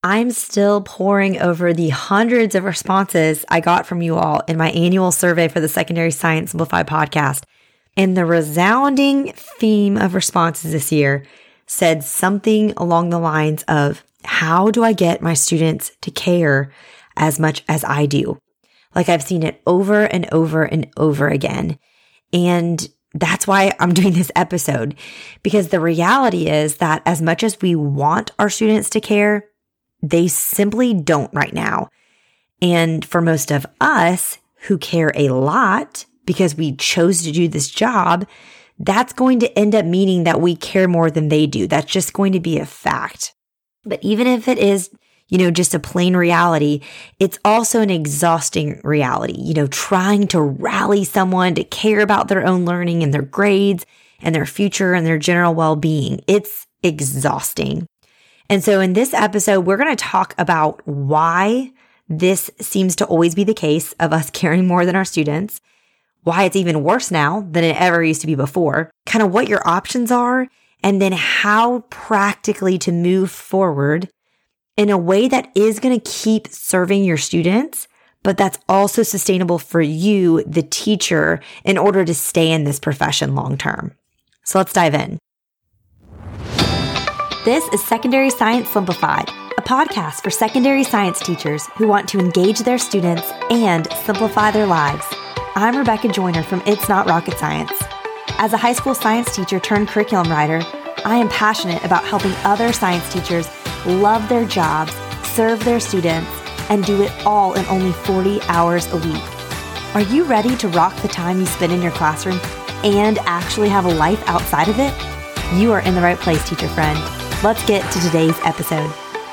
I'm still poring over the hundreds of responses I got from you all in my annual survey for the Secondary Science Simplified podcast. And the resounding theme of responses this year said something along the lines of, how do I get my students to care as much as I do? Like, I've seen it over and over and over again. And that's why I'm doing this episode, because the reality is that as much as we want our students to care, they simply don't right now. And for most of us who care a lot because we chose to do this job, that's going to end up meaning that we care more than they do. That's just going to be a fact. But even if it is, just a plain reality, it's also an exhausting reality, trying to rally someone to care about their own learning and their grades and their future and their general well-being. It's exhausting. And so in this episode, we're going to talk about why this seems to always be the case of us caring more than our students, why it's even worse now than it ever used to be before, kind of what your options are, and then how practically to move forward in a way that is going to keep serving your students, but that's also sustainable for you, the teacher, in order to stay in this profession long term. So let's dive in. This is Secondary Science Simplified, a podcast for secondary science teachers who want to engage their students and simplify their lives. I'm Rebecca Joyner from It's Not Rocket Science. As a high school science teacher turned curriculum writer, I am passionate about helping other science teachers love their jobs, serve their students, and do it all in only 40 hours a week. Are you ready to rock the time you spend in your classroom and actually have a life outside of it? You are in the right place, teacher friend. Let's get to today's episode.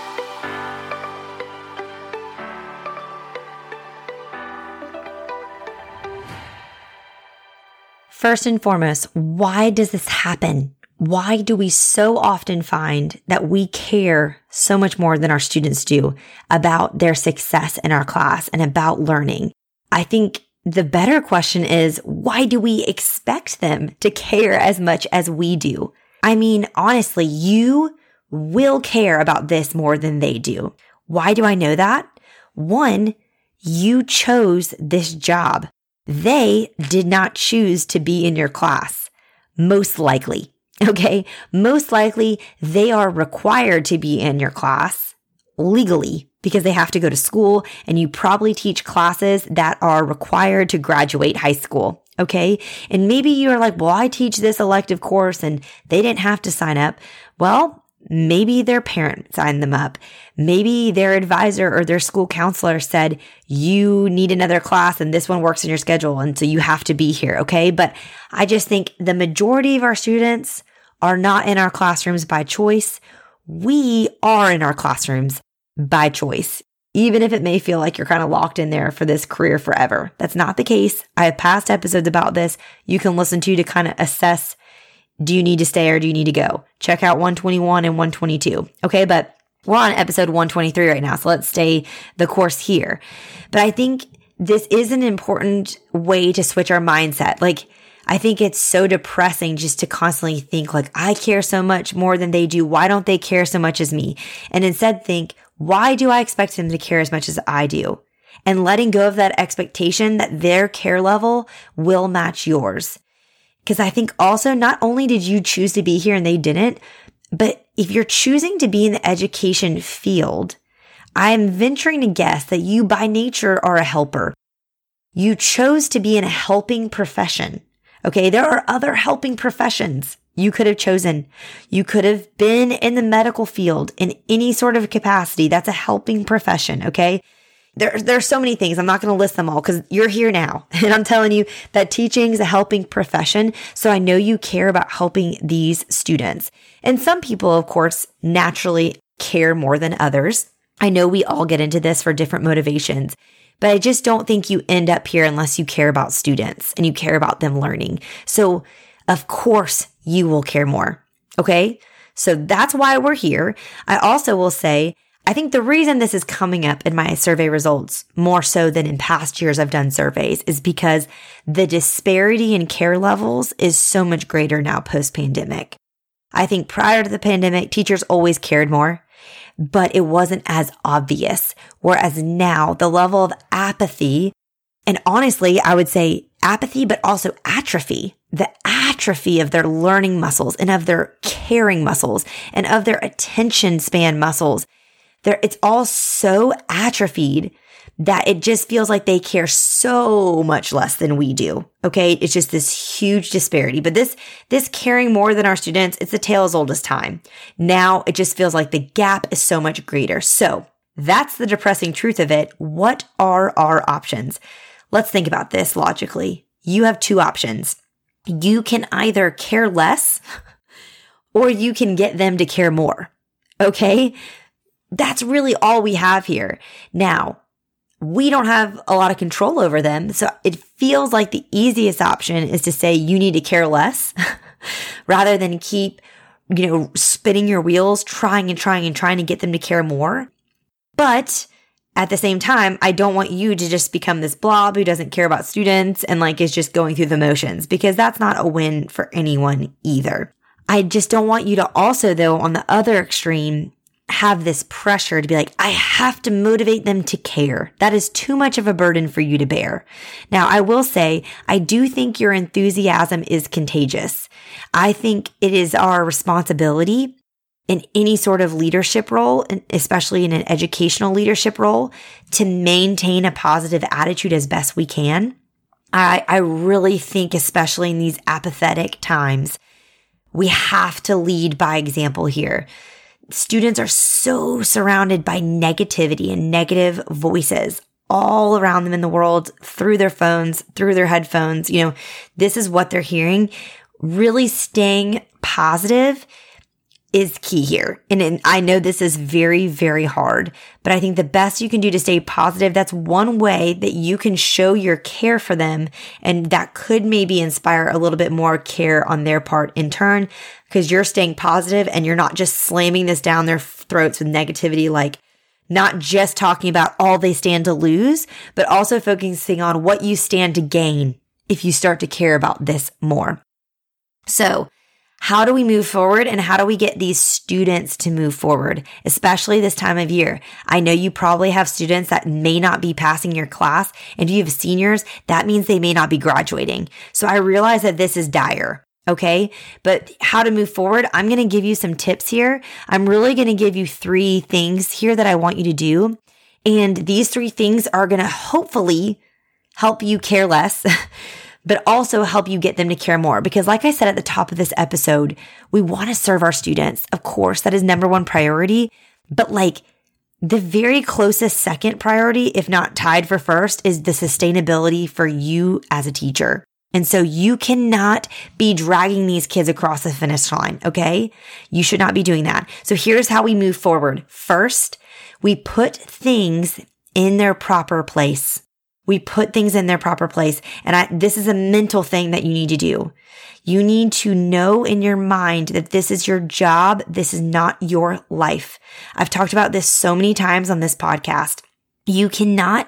First and foremost, why does this happen? Why do we so often find that we care so much more than our students do about their success in our class and about learning? I think the better question is, why do we expect them to care as much as we do? I mean, honestly, you will care about this more than they do. Why do I know that? One, you chose this job. They did not choose to be in your class, most likely. Okay, most likely they are required to be in your class legally because they have to go to school, and you probably teach classes that are required to graduate high school. Okay, and maybe you're like, well, I teach this elective course and they didn't have to sign up. Well, maybe their parent signed them up. Maybe their advisor or their school counselor said, you need another class and this one works in your schedule, and so you have to be here. Okay, but I just think the majority of our students are not in our classrooms by choice. We are in our classrooms by choice, even if it may feel like you're kind of locked in there for this career forever. That's not the case. I have past episodes about this you can listen to kind of assess, do you need to stay or do you need to go? Check out 121 and 122. Okay, but we're on episode 123 right now, so let's stay the course here. But I think this is an important way to switch our mindset. I think it's so depressing just to constantly think I care so much more than they do. Why don't they care so much as me? And instead think, why do I expect them to care as much as I do? And letting go of that expectation that their care level will match yours. Because I think also not only did you choose to be here and they didn't, but if you're choosing to be in the education field, I am venturing to guess that you by nature are a helper. You chose to be in a helping profession. Okay, there are other helping professions you could have chosen. You could have been in the medical field in any sort of capacity. That's a helping profession, okay? There's so many things. I'm not going to list them all because you're here now. And I'm telling you that teaching is a helping profession. So I know you care about helping these students. And some people, of course, naturally care more than others. I know we all get into this for different motivations. But I just don't think you end up here unless you care about students and you care about them learning. So of course you will care more. Okay. So that's why we're here. I also will say, I think the reason this is coming up in my survey results more so than in past years I've done surveys is because the disparity in care levels is so much greater now post-pandemic. I think prior to the pandemic, teachers always cared more. but it wasn't as obvious. Whereas now the level of apathy, and honestly, I would say apathy, but also atrophy, the atrophy of their learning muscles and of their caring muscles and of their attention span muscles. It's all so atrophied that it just feels like they care so much less than we do. Okay. It's just this huge disparity, but this caring more than our students, it's a tale as old as time. Now it just feels like the gap is so much greater. So that's the depressing truth of it. What are our options? Let's think about this logically. You have two options. You can either care less or you can get them to care more. Okay. That's really all we have here. Now, we don't have a lot of control over them. So it feels like the easiest option is to say you need to care less rather than keep, spinning your wheels, trying to get them to care more. But at the same time, I don't want you to just become this blob who doesn't care about students and is just going through the motions, because that's not a win for anyone either. I just don't want you to also, though, on the other extreme, have this pressure to be like, I have to motivate them to care. That is too much of a burden for you to bear. Now, I will say, I do think your enthusiasm is contagious. I think it is our responsibility in any sort of leadership role, and especially in an educational leadership role, to maintain a positive attitude as best we can. I really think, especially in these apathetic times, we have to lead by example here. Students are so surrounded by negativity and negative voices all around them in the world, through their phones, through their headphones. This is what they're hearing. Really staying positive is key here. And I know this is very, very hard, but I think the best you can do to stay positive, that's one way that you can show your care for them. And that could maybe inspire a little bit more care on their part in turn, because you're staying positive and you're not just slamming this down their throats with negativity, not just talking about all they stand to lose, but also focusing on what you stand to gain if you start to care about this more. So, how do we move forward, and how do we get these students to move forward, especially this time of year? I know you probably have students that may not be passing your class, and if you have seniors, that means they may not be graduating. So I realize that this is dire, okay? But how to move forward, I'm going to give you some tips here. I'm really going to give you 3 things here that I want you to do. And these 3 things are going to hopefully help you care less, but also help you get them to care more. Because like I said at the top of this episode, we want to serve our students. Of course, that is number 1 priority. But the very closest second priority, if not tied for first, is the sustainability for you as a teacher. And so you cannot be dragging these kids across the finish line, okay? You should not be doing that. So here's how we move forward. First, we put things in their proper place. We put things in their proper place. And this is a mental thing that you need to do. You need to know in your mind that this is your job. This is not your life. I've talked about this so many times on this podcast. You cannot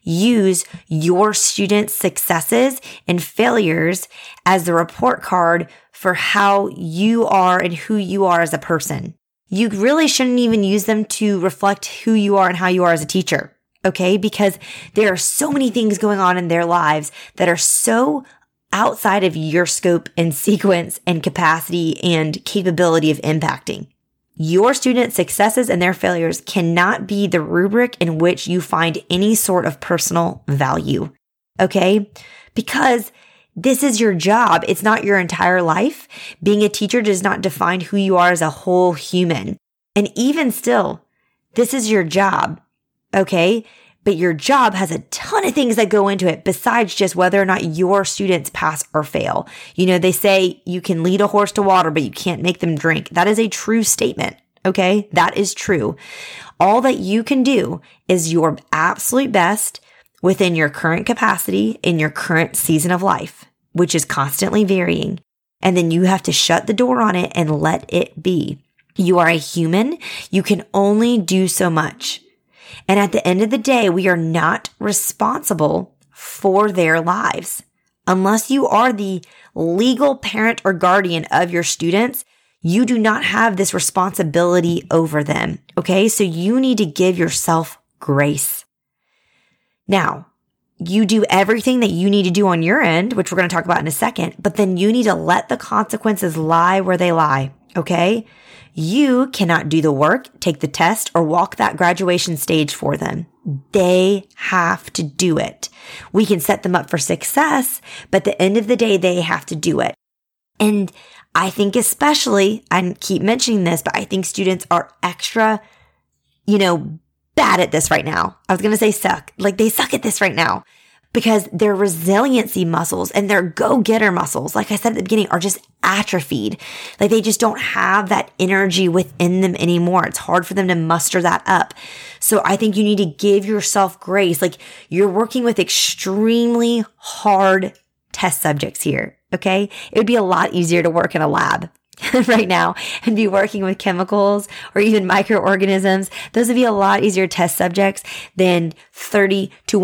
use your students' successes and failures as the report card for how you are and who you are as a person. You really shouldn't even use them to reflect who you are and how you are as a teacher. Okay, because there are so many things going on in their lives that are so outside of your scope and sequence and capacity and capability of impacting. Your students' successes and their failures cannot be the rubric in which you find any sort of personal value. Okay, because this is your job. It's not your entire life. Being a teacher does not define who you are as a whole human. And even still, this is your job. Okay, but your job has a ton of things that go into it besides just whether or not your students pass or fail. They say you can lead a horse to water, but you can't make them drink. That is a true statement. Okay, that is true. All that you can do is your absolute best within your current capacity in your current season of life, which is constantly varying. And then you have to shut the door on it and let it be. You are a human. You can only do so much. And at the end of the day, we are not responsible for their lives. Unless you are the legal parent or guardian of your students, You do not have this responsibility over them. Okay. So you need to give yourself grace. Now, you do everything that you need to do on your end, which we're going to talk about in a second, but then you need to let the consequences lie where they lie. Okay. You cannot do the work, take the test, or walk that graduation stage for them. They have to do it. We can set them up for success, but at the end of the day, they have to do it. And I think especially, I keep mentioning this, but I think students are extra, bad at this right now. I was going to say suck. Like they suck at this right now because their resiliency muscles and their go-getter muscles, like I said at the beginning, are just atrophied. Like they just don't have that energy within them anymore. It's hard for them to muster that up. So I think you need to give yourself grace. Like you're working with extremely hard test subjects here. Okay. It would be a lot easier to work in a lab right now and be working with chemicals or even microorganisms. Those would be a lot easier test subjects than 30 to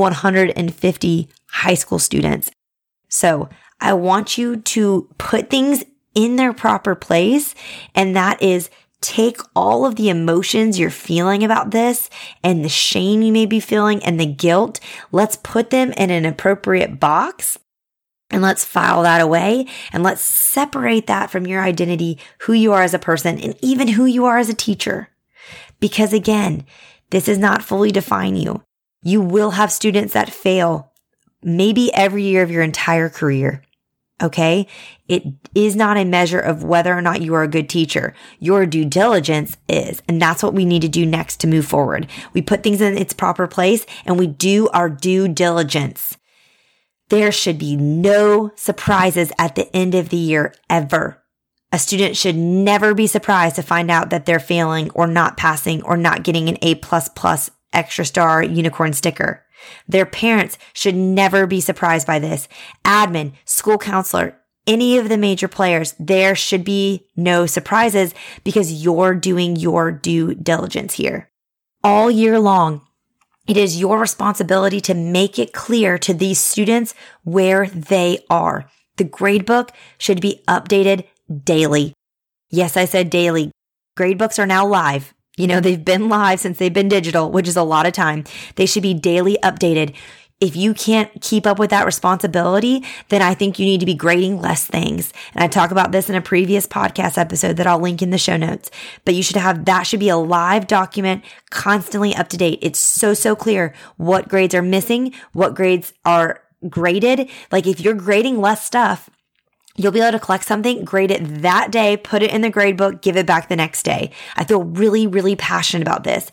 150 high school students. So I want you to put things in their proper place. And that is take all of the emotions you're feeling about this and the shame you may be feeling and the guilt. Let's put them in an appropriate box. And let's file that away and let's separate that from your identity, who you are as a person, and even who you are as a teacher. Because again, this does not fully define you. You will have students that fail maybe every year of your entire career. Okay? It is not a measure of whether or not you are a good teacher. Your due diligence is, and that's what we need to do next to move forward. We put things in its proper place and we do our due diligence. There should be no surprises at the end of the year ever. A student should never be surprised to find out that they're failing or not passing or not getting an A++ extra star unicorn sticker. Their parents should never be surprised by this. Admin, school counselor, any of the major players, there should be no surprises because you're doing your due diligence here. All year long, it is your responsibility to make it clear to these students where they are. The gradebook should be updated daily. Yes, I said daily. Gradebooks are now live. They've been live since they've been digital, which is a lot of time. They should be daily updated. If you can't keep up with that responsibility, then I think you need to be grading less things. And I talk about this in a previous podcast episode that I'll link in the show notes. But that should be a live document, constantly up to date. It's so clear what grades are missing, what grades are graded. Like if you're grading less stuff, you'll be able to collect something, grade it that day, put it in the grade book, give it back the next day. I feel really, really passionate about this.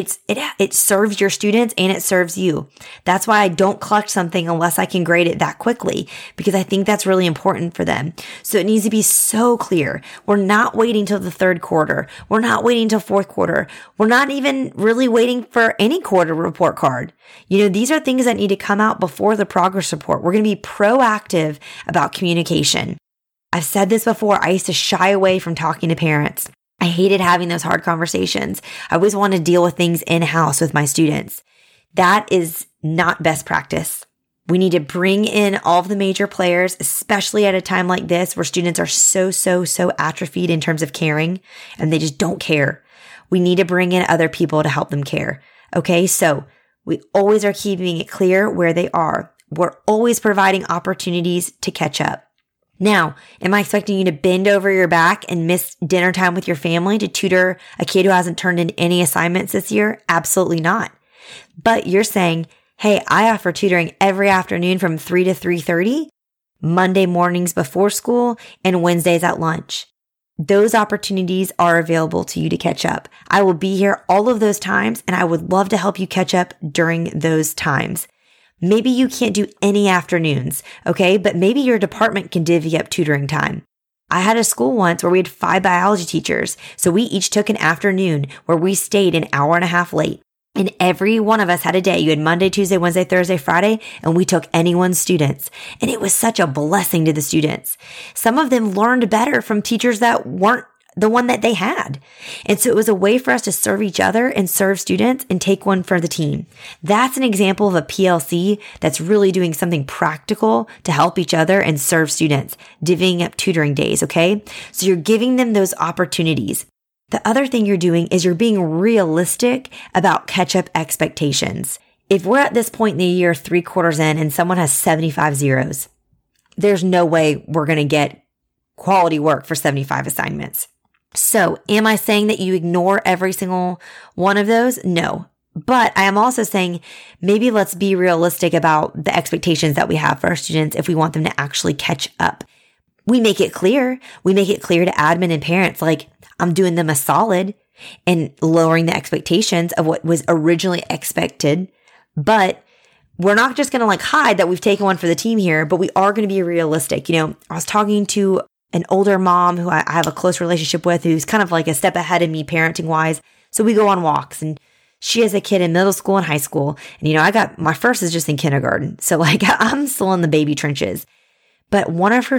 It serves your students and it serves you. That's why I don't collect something unless I can grade it that quickly, because I think that's really important for them. So it needs to be so clear. We're not waiting till the third quarter. We're not waiting till fourth quarter. We're not even really waiting for any quarter report card. These are things that need to come out before the progress report. We're going to be proactive about communication. I've said this before. I used to shy away from talking to parents. I hated having those hard conversations. I always want to deal with things in-house with my students. That is not best practice. We need to bring in all of the major players, especially at a time like this where students are so atrophied in terms of caring and they just don't care. We need to bring in other people to help them care. Okay, so we always are keeping it clear where they are. We're always providing opportunities to catch up. Now, am I expecting you to bend over your back and miss dinner time with your family to tutor a kid who hasn't turned in any assignments this year? Absolutely not. But you're saying, hey, I offer tutoring every afternoon from 3 to 3:30, Monday mornings before school, and Wednesdays at lunch. Those opportunities are available to you to catch up. I will be here all of those times, and I would love to help you catch up during those times. Maybe you can't do any afternoons, okay? But maybe your department can divvy up tutoring time. I had a school once where we had 5 biology teachers, so we each took an afternoon where we stayed an hour and a half late. And every one of us had a day. You had Monday, Tuesday, Wednesday, Thursday, Friday, and we took anyone's students. And it was such a blessing to the students. Some of them learned better from teachers that weren't the one that they had. And so it was a way for us to serve each other and serve students and take one for the team. That's an example of a PLC that's really doing something practical to help each other and serve students, divvying up tutoring days, okay? So you're giving them those opportunities. The other thing you're doing is you're being realistic about catch-up expectations. If we're at this point in the year 3/4 in and someone has 75 zeros, there's no way we're going to get quality work for 75 assignments. So am I saying that you ignore every single one of those? No. But I am also saying maybe let's be realistic about the expectations that we have for our students if we want them to actually catch up. We make it clear. We make it clear to admin and parents, like I'm doing them a solid and lowering the expectations of what was originally expected. But we're not just going to like hide that we've taken one for the team here, but we are going to be realistic. I was talking to an older mom who I have a close relationship with, who's kind of like a step ahead of me parenting wise. So we go on walks, and she has a kid in middle school and high school. And, I got my first is just in kindergarten. So like I'm still in the baby trenches, but one of her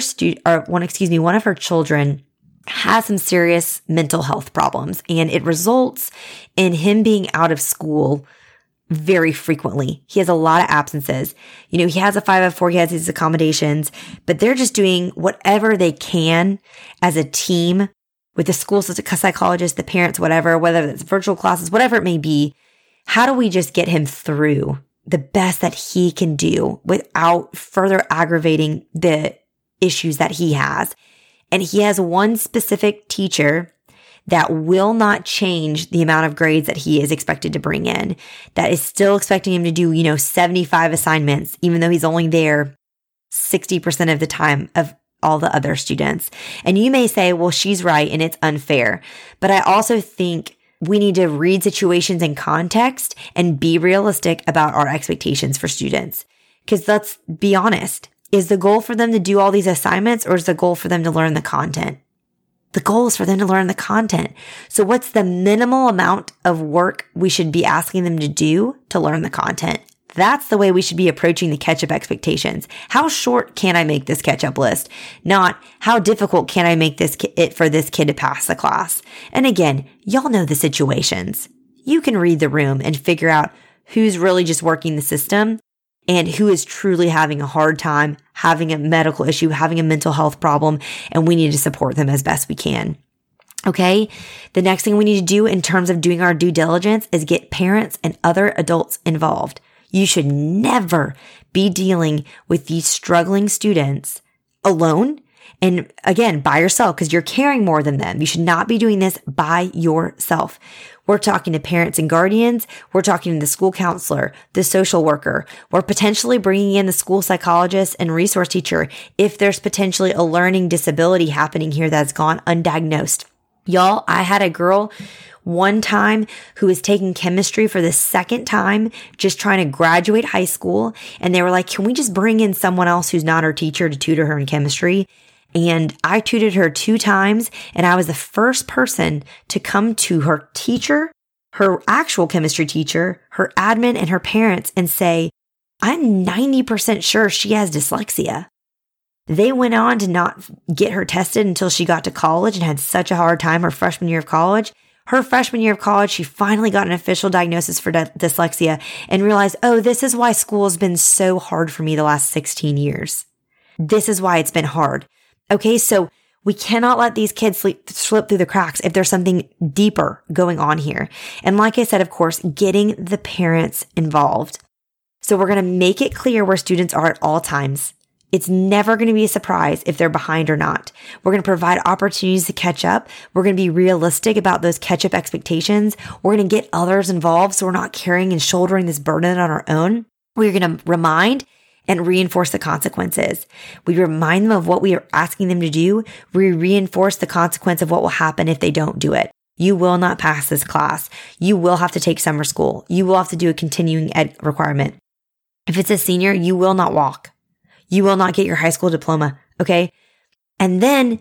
children has some serious mental health problems, and it results in him being out of school very frequently. He has a lot of absences. He has a 504, he has these accommodations, but they're just doing whatever they can as a team with the school psychologist, the parents, whatever, whether it's virtual classes, whatever it may be. How do we just get him through the best that he can do without further aggravating the issues that he has? And he has one specific teacher that will not change the amount of grades that he is expected to bring in, that is still expecting him to do, 75 assignments, even though he's only there 60% of the time of all the other students. And you may say, well, she's right and it's unfair. But I also think we need to read situations in context and be realistic about our expectations for students. Because let's be honest, is the goal for them to do all these assignments, or is the goal for them to learn the content? The goal is for them to learn the content. So what's the minimal amount of work we should be asking them to do to learn the content? That's the way we should be approaching the catch-up expectations. How short can I make this catch-up list? Not how difficult can I make it for this kid to pass the class? And again, y'all know the situations. You can read the room and figure out who's really just working the system and who is truly having a hard time, having a medical issue, having a mental health problem, and we need to support them as best we can. Okay? The next thing we need to do in terms of doing our due diligence is get parents and other adults involved. You should never be dealing with these struggling students alone. And again, by yourself, because you're caring more than them. You should not be doing this by yourself. We're talking to parents and guardians. We're talking to the school counselor, the social worker. We're potentially bringing in the school psychologist and resource teacher if there's potentially a learning disability happening here that's gone undiagnosed. Y'all, I had a girl one time who was taking chemistry for the second time, just trying to graduate high school. And they were like, can we just bring in someone else who's not her teacher to tutor her in chemistry? And I tutored her 2 times, and I was the first person to come to her teacher, her actual chemistry teacher, her admin, and her parents and say, I'm 90% sure she has dyslexia. They went on to not get her tested until she got to college and had such a hard time her freshman year of college. Her freshman year of college, she finally got an official diagnosis for dyslexia and realized, oh, this is why school has been so hard for me the last 16 years. This is why it's been hard. Okay, so we cannot let these kids slip through the cracks if there's something deeper going on here. And like I said, of course, getting the parents involved. So we're going to make it clear where students are at all times. It's never going to be a surprise if they're behind or not. We're going to provide opportunities to catch up. We're going to be realistic about those catch-up expectations. We're going to get others involved so we're not carrying and shouldering this burden on our own. We're going to remind and reinforce the consequences. We remind them of what we are asking them to do. We reinforce the consequence of what will happen if they don't do it. You will not pass this class. You will have to take summer school. You will have to do a continuing ed requirement. If it's a senior, you will not walk. You will not get your high school diploma. Okay. And then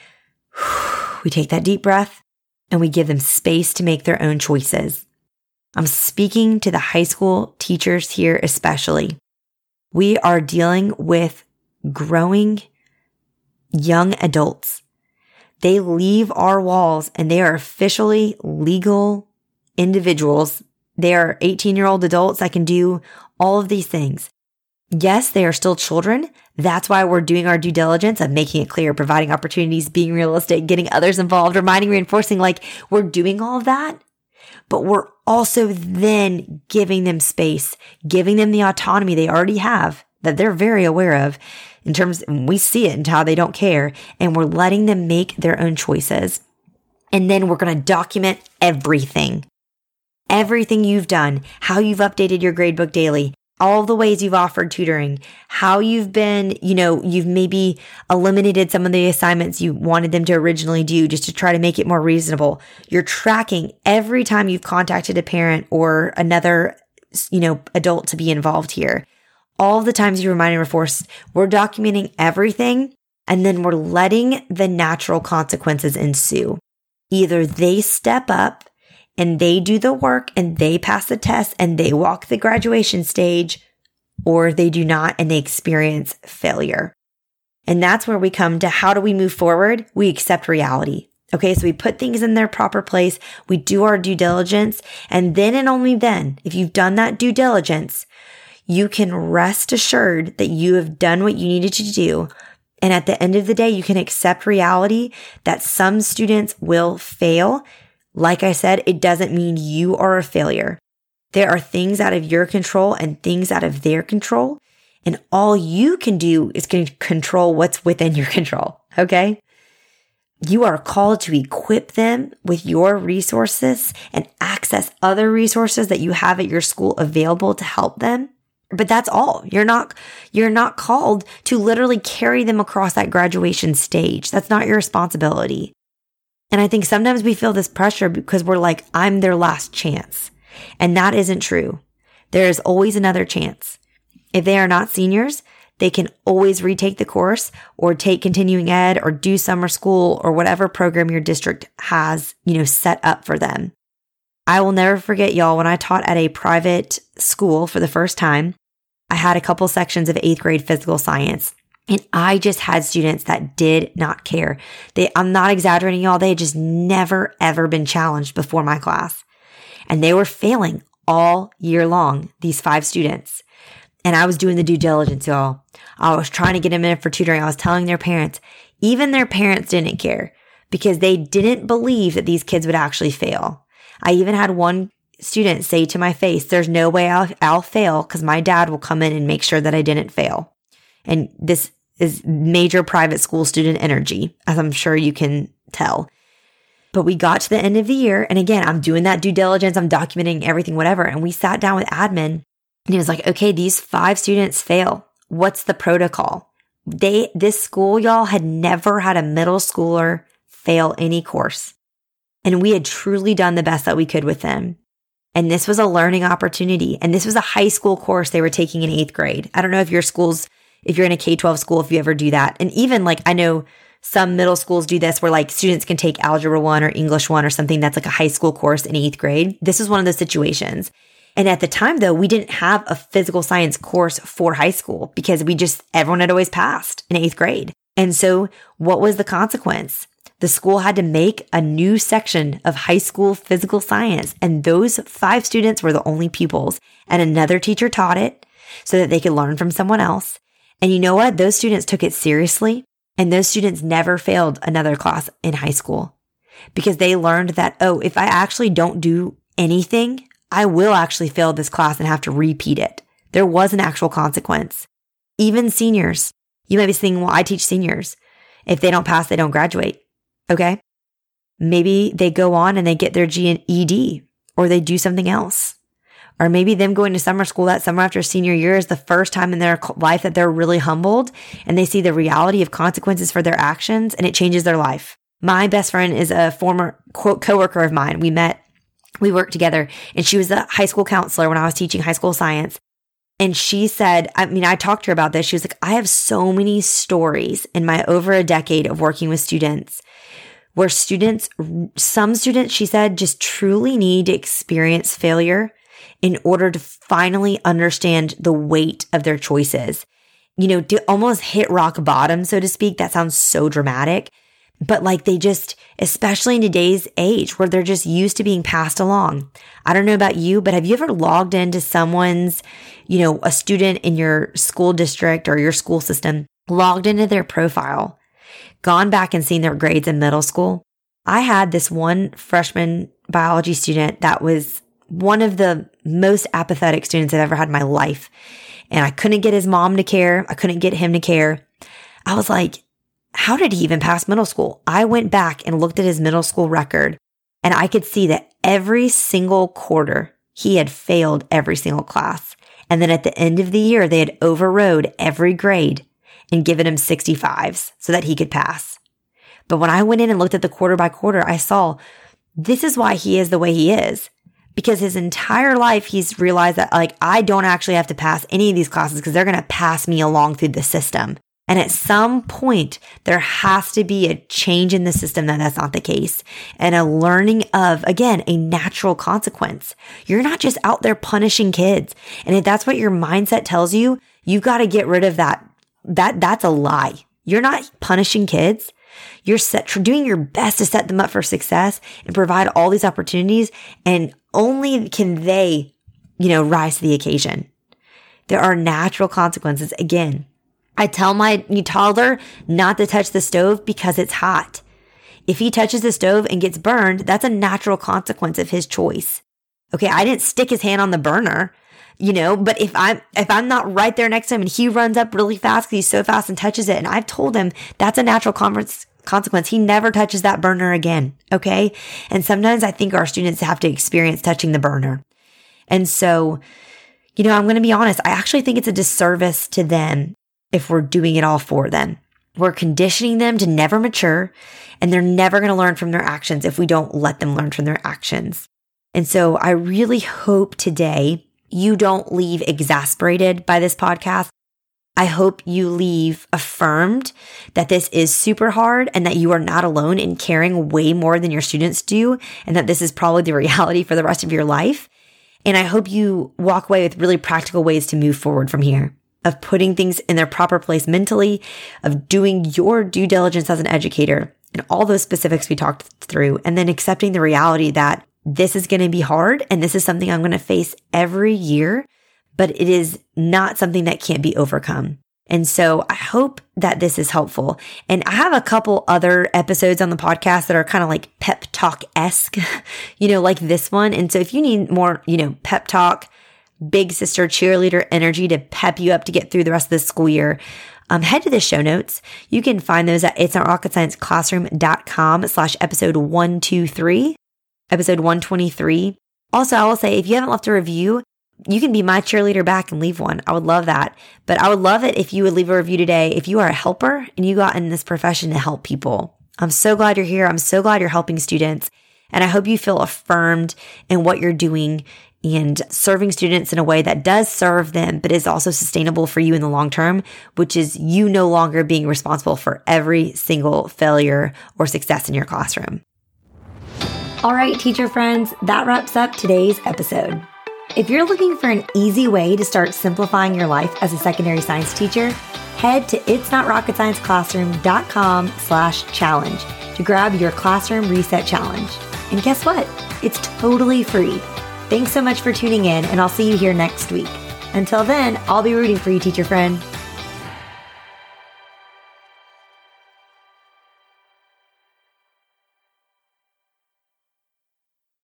we take that deep breath and we give them space to make their own choices. I'm speaking to the high school teachers here especially. We are dealing with growing young adults They leave our walls and they are officially legal individuals. They are 18-year-old adults that can do all of these things. Yes, they are still children. That's why we're doing our due diligence of making it clear, providing opportunities, being realistic, getting others involved, reminding, reinforcing, like we're doing all of that. But we're also then giving them space, giving them the autonomy they already have that they're very aware of in terms, we see it in how they don't care, and we're letting them make their own choices. And then we're going to document everything you've done, how you've updated your gradebook daily, all the ways you've offered tutoring, how you've been, you've maybe eliminated some of the assignments you wanted them to originally do just to try to make it more reasonable. You're tracking every time you've contacted a parent or another, adult to be involved here. All the times you remind and reinforce, we're documenting everything, and then we're letting the natural consequences ensue. Either they step up and they do the work and they pass the test and they walk the graduation stage, or they do not and they experience failure. And that's where we come to, how do we move forward? We accept reality. Okay, so we put things in their proper place. We do our due diligence. And then and only then, if you've done that due diligence, you can rest assured that you have done what you needed to do. And at the end of the day, you can accept reality that some students will fail. Like I said, it doesn't mean you are a failure. There are things out of your control and things out of their control. And all you can do is control what's within your control. Okay? You are called to equip them with your resources and access other resources that you have at your school available to help them. But that's all. You're not called to literally carry them across that graduation stage. That's not your responsibility. And I think sometimes we feel this pressure because we're like, I'm their last chance. And that isn't true. There is always another chance. If they are not seniors, they can always retake the course or take continuing ed or do summer school or whatever program your district has, set up for them. I will never forget, y'all, when I taught at a private school for the first time, I had a couple sections of 8th grade physical science, and I just had students that did not care. I'm not exaggerating, y'all. They had just never, ever been challenged before my class. And they were failing all year long, these 5 students. And I was doing the due diligence, y'all. I was trying to get them in for tutoring. I was telling their parents. Even their parents didn't care because they didn't believe that these kids would actually fail. I even had one student say to my face, there's no way I'll fail because my dad will come in and make sure that I didn't fail. And this is major private school student energy, as I'm sure you can tell. But we got to the end of the year. And again, I'm doing that due diligence. I'm documenting everything, whatever. And we sat down with admin and he was like, okay, these 5 students fail. What's the protocol? This school, y'all, had never had a middle schooler fail any course. And we had truly done the best that we could with them. And this was a learning opportunity. And this was a high school course they were taking in 8th grade. I don't know if if you're in a K-12 school, if you ever do that. And even I know some middle schools do this where students can take Algebra 1 or English 1 or something that's like a high school course in 8th grade. This is one of those situations. And at the time though, we didn't have a physical science course for high school because everyone had always passed in 8th grade. And so what was the consequence? The school had to make a new section of high school physical science. And those 5 students were the only pupils. And another teacher taught it so that they could learn from someone else. And you know what? Those students took it seriously. And those students never failed another class in high school because they learned that, if I actually don't do anything, I will actually fail this class and have to repeat it. There was an actual consequence. Even seniors, you might be thinking, well, I teach seniors. If they don't pass, they don't graduate. Okay. Maybe they go on and they get their GED or they do something else. Or maybe them going to summer school that summer after senior year is the first time in their life that they're really humbled and they see the reality of consequences for their actions and it changes their life. My best friend is a former coworker of mine. We worked together and she was a high school counselor when I was teaching high school science. And she said, I talked to her about this. She was like, I have so many stories in my over a decade of working with students where some students, she said, just truly need to experience failure in order to finally understand the weight of their choices. To almost hit rock bottom, so to speak. That sounds so dramatic. but like they just, especially in today's age where they're just used to being passed along. I don't know about you, but have you ever logged into someone's, a student in your school district or your school system, logged into their profile, gone back and seen their grades in middle school? I had this one freshman biology student that was one of the most apathetic students I've ever had in my life. And I couldn't get his mom to care. I couldn't get him to care. I was like, how did he even pass middle school? I went back and looked at his middle school record, and I could see that every single quarter he had failed every single class. And then at the end of the year, they had overrode every grade and given him 65s so that he could pass. But when I went in and looked at the quarter by quarter, I saw this is why he is the way he is. Because his entire life, he's realized that I don't actually have to pass any of these classes because they're going to pass me along through the system. And at some point, there has to be a change in the system that that's not the case. And a learning of, again, a natural consequence. You're not just out there punishing kids. And if that's what your mindset tells you, you've got to get rid of that. That's a lie. You're not punishing kids. You're doing your best to set them up for success and provide all these opportunities. And only can they, rise to the occasion. There are natural consequences. Again, I tell my toddler not to touch the stove because it's hot. If he touches the stove and gets burned, that's a natural consequence of his choice. Okay, I didn't stick his hand on the burner, but if I'm not right there next to him and he runs up really fast because he's so fast and touches it, and I've told him that's a natural consequence. He never touches that burner again. Okay. And sometimes I think our students have to experience touching the burner. And so, I'm going to be honest. I actually think it's a disservice to them if we're doing it all for them. We're conditioning them to never mature, and they're never going to learn from their actions if we don't let them learn from their actions. And so I really hope today you don't leave exasperated by this podcast. I hope you leave affirmed that this is super hard and that you are not alone in caring way more than your students do, and that this is probably the reality for the rest of your life. And I hope you walk away with really practical ways to move forward from here, of putting things in their proper place mentally, of doing your due diligence as an educator, and all those specifics we talked through, and then accepting the reality that this is going to be hard and this is something I'm going to face every year, but it is not something that can't be overcome. And so I hope that this is helpful. And I have a couple other episodes on the podcast that are kind of like pep talk-esque, like this one. And so if you need more, pep talk, big sister cheerleader energy to pep you up to get through the rest of the school year, head to the show notes. You can find those at itsnotrocketscienceclassroom.com/episode 123, episode 123. Also, I will say, if you haven't left a review, you can be my cheerleader back and leave one. I would love that. But I would love it if you would leave a review today if you are a helper and you got in this profession to help people. I'm so glad you're here. I'm so glad you're helping students. And I hope you feel affirmed in what you're doing and serving students in a way that does serve them, but is also sustainable for you in the long term, which is you no longer being responsible for every single failure or success in your classroom. All right, teacher friends, that wraps up today's episode. If you're looking for an easy way to start simplifying your life as a secondary science teacher, head to itsnotrocketscienceclassroom.com/challenge to grab your classroom reset challenge. And guess what? It's totally free. Thanks so much for tuning in, and I'll see you here next week. Until then, I'll be rooting for you, teacher friend.